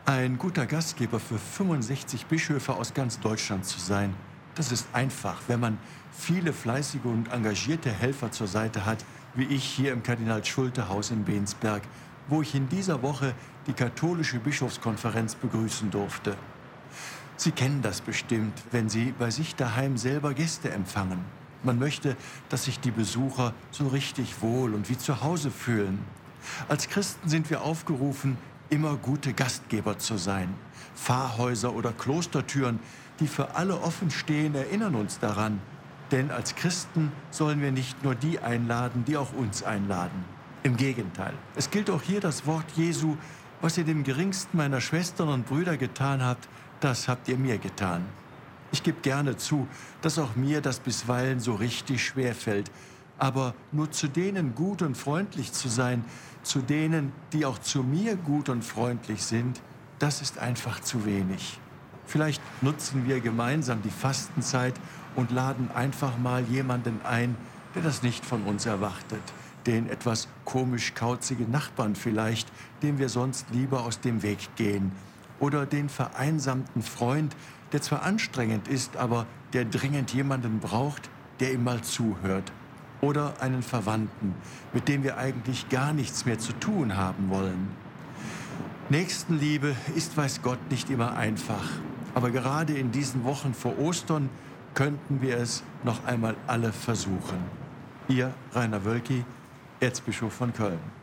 Ein guter Gastgeber für 65 Bischöfe aus ganz Deutschland zu sein, das ist einfach, wenn man viele fleißige und engagierte Helfer zur Seite hat, wie ich hier im Kardinal-Schulte-Haus in Bensberg, wo ich in dieser Woche die katholische Bischofskonferenz begrüßen durfte. Sie kennen das bestimmt, wenn Sie bei sich daheim selber Gäste empfangen. Man möchte, dass sich die Besucher so richtig wohl und wie zu Hause fühlen. Als Christen sind wir aufgerufen, immer gute Gastgeber zu sein. Pfarrhäuser oder Klostertüren, die für alle offen stehen, erinnern uns daran. Denn als Christen sollen wir nicht nur die einladen, die auch uns einladen. Im Gegenteil, es gilt auch hier das Wort Jesu: Was ihr dem geringsten meiner Schwestern und Brüder getan habt, das habt ihr mir getan. Ich gebe gerne zu, dass auch mir das bisweilen so richtig schwer fällt. Aber nur zu denen gut und freundlich zu sein, zu denen, die auch zu mir gut und freundlich sind, das ist einfach zu wenig. Vielleicht nutzen wir gemeinsam die Fastenzeit und laden einfach mal jemanden ein, der das nicht von uns erwartet. Den etwas komisch kauzigen Nachbarn vielleicht, dem wir sonst lieber aus dem Weg gehen. Oder den vereinsamten Freund, der zwar anstrengend ist, aber der dringend jemanden braucht, der ihm mal zuhört. Oder einen Verwandten, mit dem wir eigentlich gar nichts mehr zu tun haben wollen. Nächstenliebe ist, weiß Gott, nicht immer einfach. Aber gerade in diesen Wochen vor Ostern könnten wir es noch einmal alle versuchen. Ihr Rainer Wölki, Erzbischof von Köln.